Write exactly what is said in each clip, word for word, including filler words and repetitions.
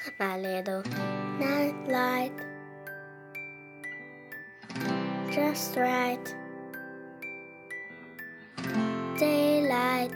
my little night light. Just right, daylight,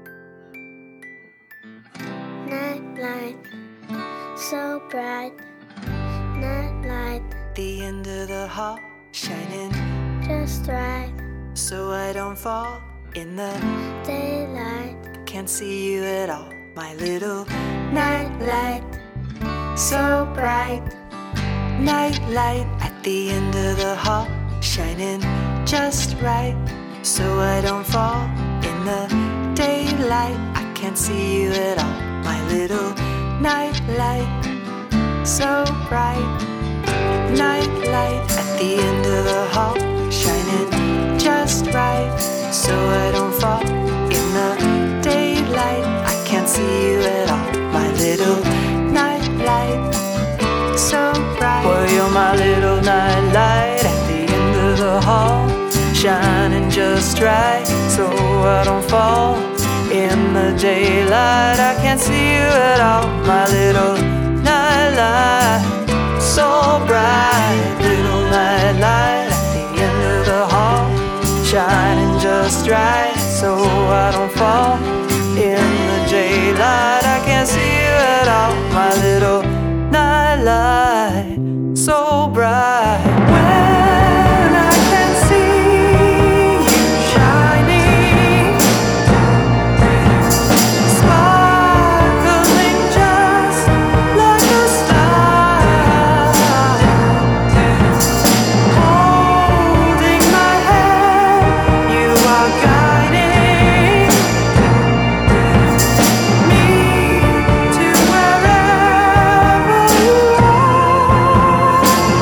night light, so bright, night light. The end of the hall, shining just right, so I don't fall in the daylight. Can't see you at all, my little night light, so bright. Night light at the end of the hall, shining just right, so I don't fall in the daylight. I can't see you at all, my little night light, so bright. Night light at the end of the hall, shining just right, so I don't fall in the daylight. I can't see you at all, my little night light, so bright. Well, you're my little night light at the end of the hall, shining just right, so I don't fall in the daylight. I can't see you at all, my little night light, so bright. Little night light at the end of the hall, shining just right, so I don't fall in the daylight. I can't see you at all, my little night light, so bright. When I can see you shining, sparkling just like a star, holding my hand, you are guiding me to wherever you are.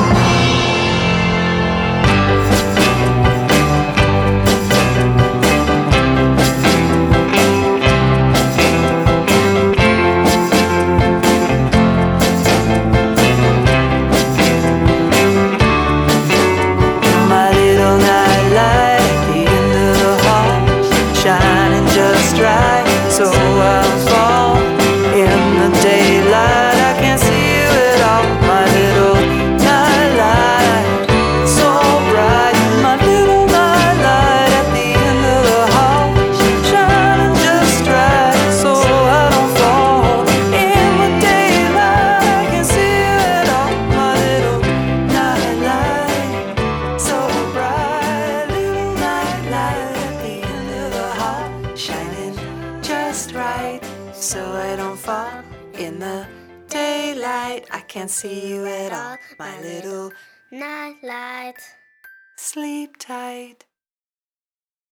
My little night light at the end of the hall, shining just right, so I'll fall in the daylight. I can't see you at all, my little night light, so bright. My little night light at the end of the hall, shining just right, so I don't fall in the daylight. I can't see you at all, my little night light, so bright. Little night light at the end of the hall, shining just right, so I don't fall in the daylight. I can't see you at all, my little night light. sleep tight.